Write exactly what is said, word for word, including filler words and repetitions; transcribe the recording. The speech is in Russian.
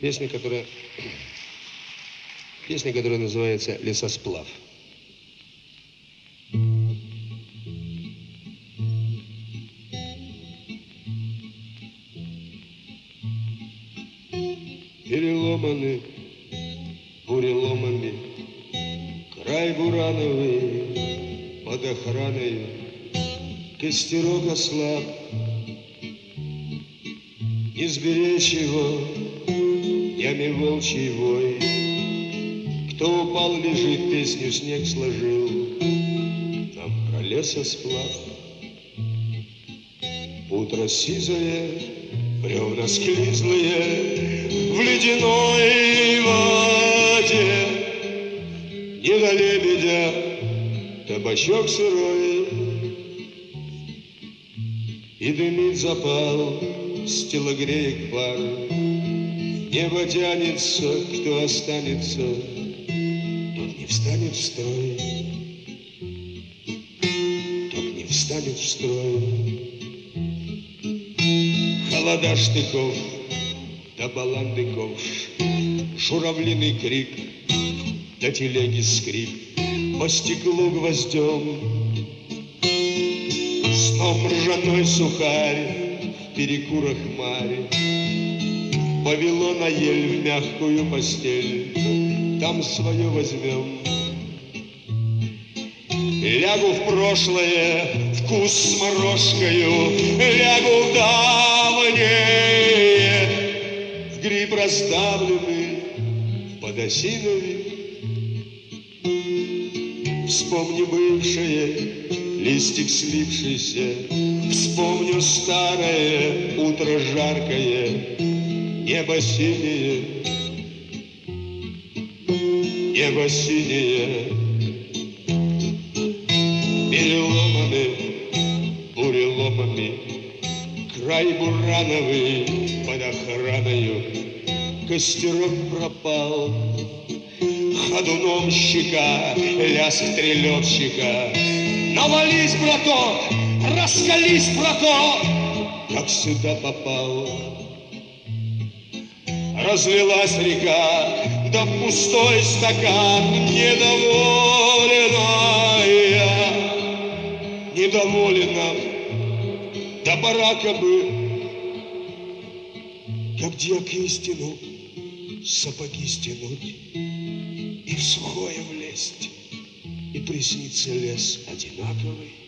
Песня, которая, песня, которая называется «Лесосплав». Переломаны буреломами, край бурановый под охраной, костерок ослаб, не сберечь его яме волчий вой. Кто упал, лежит, песню снег сложил нам про лесосплав. Утро сизое, бревна склизлые в ледяной воде, не до лебедя табачок сырой, и дымит запал с телогреек пар. Небо тянется, кто останется, тот не встанет в строй, тот не встанет в строй. Холода штыков да баланды ковш, журавлиный крик да телеги скрип, по стеклу гвоздем сном ржаной сухарь в перекурах маре. Повело на ель в мягкую постель, там свое возьмем. Лягу в прошлое, вкус с морожкою, лягу в давнее, в гриб раздавленный, в подосиновик. Вспомни бывшее, листик слипшийся, вспомню старое, утро жаркое, небо синее, небо синее. Переломаны буреломами, край бурановый под охраною, костерок пропал, ходуном щека, лязг трелетчика. Навались, браток, раскались, браток, как сюда попал. Разлилась река, да пустой стакан, недоволенная, недоволена, до барака бы, как дьяк истину, сапоги стянуть и в сухое влезть, и приснится лес одинаковый.